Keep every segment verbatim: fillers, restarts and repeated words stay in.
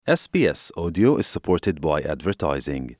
S B S Audio is supported by advertising.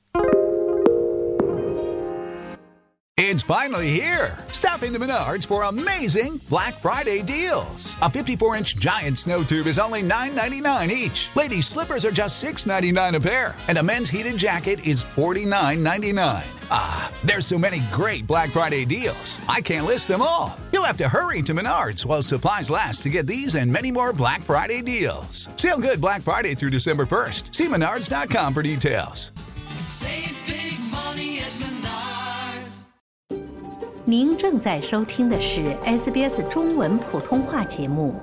It's finally here! Stop into Menards for amazing Black Friday deals. A fifty-four inch giant snow tube is only nine ninety-nine each. Ladies' slippers are just six ninety-nine a pair. And a men's heated jacket is forty-nine ninety-nine. Ah, there's so many great Black Friday deals. I can't list them all. You'll have to hurry to Menards while supplies last to get these and many more Black Friday deals. Sale good Black Friday through December first. See menards dot com for details. Save big money at Menards. 您正在收听的是 S B S 中文普通话节目。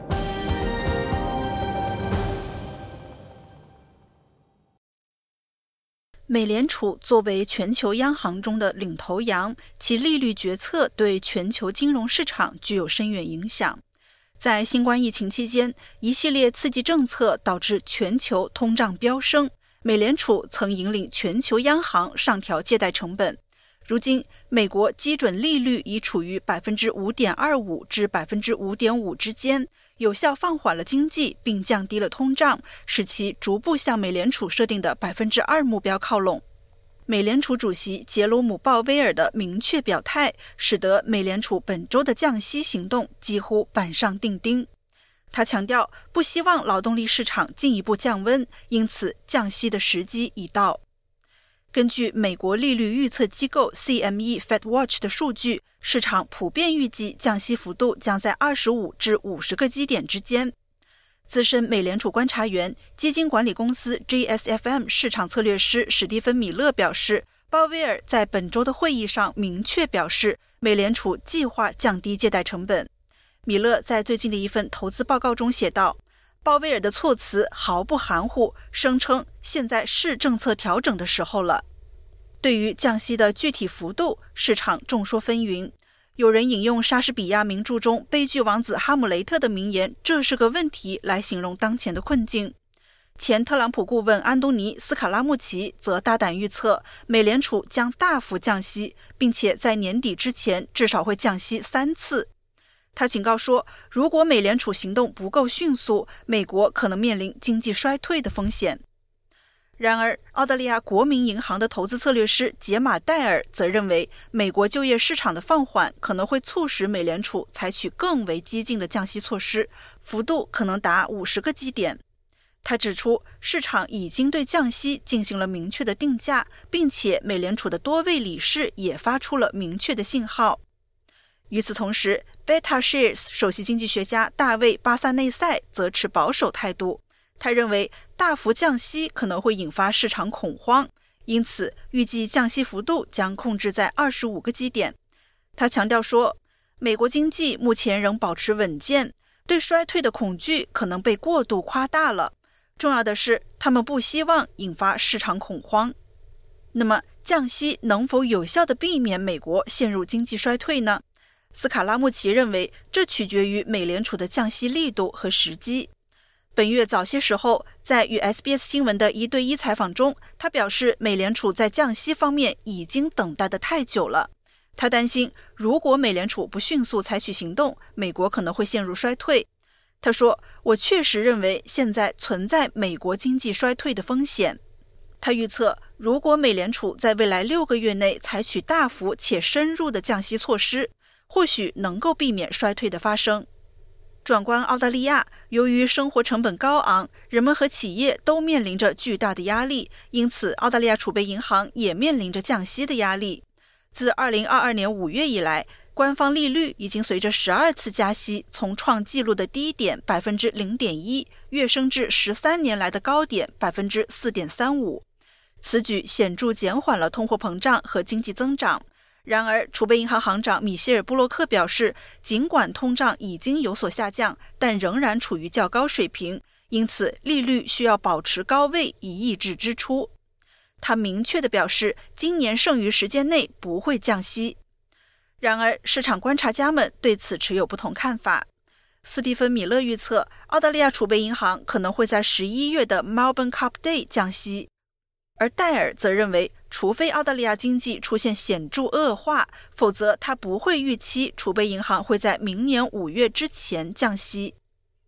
美联储作为全球央行中的领头羊，其利率决策对全球金融市场具有深远影响。在新冠疫情期间，一系列刺激政策导致全球通胀飙升，美联储曾引领全球央行上调借贷成本。如今，美国基准利率已处于 百分之五点二五 至 百分之五点五 之间，有效放缓了经济并降低了通胀，使其逐步向美联储设定的 百分之二 目标靠拢。美联储主席杰罗姆·鲍威尔的明确表态，使得美联储本周的降息行动几乎板上钉钉。他强调，不希望劳动力市场进一步降温，因此降息的时机已到。根据美国利率预测机构 C M E FedWatch 的数据，市场普遍预计降息幅度将在二十五至五十个基点之间。资深美联储观察员、基金管理公司 G S F M 市场策略师史蒂芬·米勒表示，鲍威尔在本周的会议上明确表示，美联储计划降低借贷成本。米勒在最近的一份投资报告中写道，鲍威尔的措辞毫不含糊，声称现在是政策调整的时候了。对于降息的具体幅度，市场众说纷纭。有人引用莎士比亚名著中悲剧王子哈姆雷特的名言，这是个问题，来形容当前的困境。前特朗普顾问安东尼·斯卡拉穆齐则大胆预测，美联储将大幅降息，并且在年底之前至少会降息三次。他警告说，如果美联储行动不够迅速，美国可能面临经济衰退的风险。然而，澳大利亚国民银行的投资策略师杰马戴尔则认为，美国就业市场的放缓可能会促使美联储采取更为激进的降息措施，幅度可能达五十个基点。他指出，市场已经对降息进行了明确的定价，并且美联储的多位理事也发出了明确的信号。与此同时， Beta Shares 首席经济学家大卫·巴萨内塞则持保守态度。他认为大幅降息可能会引发市场恐慌，因此预计降息幅度将控制在二十五个基点。他强调说，美国经济目前仍保持稳健，对衰退的恐惧可能被过度夸大了。重要的是，他们不希望引发市场恐慌。那么，降息能否有效地避免美国陷入经济衰退呢？斯卡拉穆齐认为，这取决于美联储的降息力度和时机。本月早些时候，在与 S B S 新闻的一对一采访中，他表示美联储在降息方面已经等待得太久了。他担心，如果美联储不迅速采取行动，美国可能会陷入衰退。他说，我确实认为现在存在美国经济衰退的风险。他预测，如果美联储在未来六个月内采取大幅且深入的降息措施，或许能够避免衰退的发生。转观澳大利亚，由于生活成本高昂，人们和企业都面临着巨大的压力，因此澳大利亚储备银行也面临着降息的压力。自二零二二年五月以来，官方利率已经随着十二次加息，从创纪录的低点 百分之零点一 跃升至十三年来的高点 百分之四点三五。此举显著减缓了通货膨胀和经济增长。然而，储备银行行长米歇尔·布洛克表示，尽管通胀已经有所下降，但仍然处于较高水平，因此利率需要保持高位以抑制支出。他明确地表示，今年剩余时间内不会降息。然而，市场观察家们对此持有不同看法。斯蒂芬·米勒预测，澳大利亚储备银行可能会在十一月的 Melbourne Cup Day 降息。而戴尔则认为，除非澳大利亚经济出现显著恶化，否则他不会预期储备银行会在明年五月之前降息。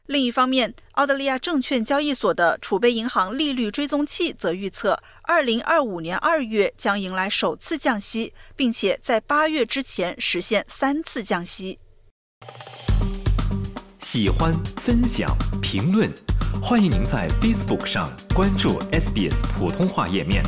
另一方面，澳大利亚证券交易所的储备银行利率追踪器则预测，二零二五年二月将迎来首次降息，并且在八月之前实现三次降息。 喜欢、分享、评论，欢迎您在 Facebook 上关注 S B S 普通话页面。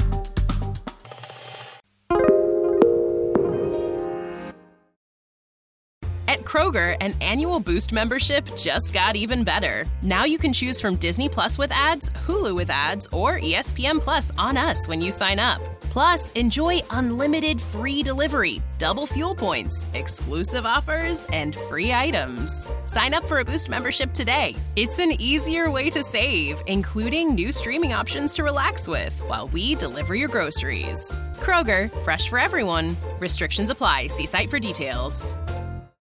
At Kroger, an annual Boost membership just got even better. Now you can choose from Disney Plus with ads, Hulu with ads, or E S P N Plus on us when you sign up. Plus, enjoy unlimited free delivery, double fuel points, exclusive offers, and free items. Sign up for a Boost membership today. It's an easier way to save, including new streaming options to relax with while we deliver your groceries. Kroger, fresh for everyone. Restrictions apply. See site for details.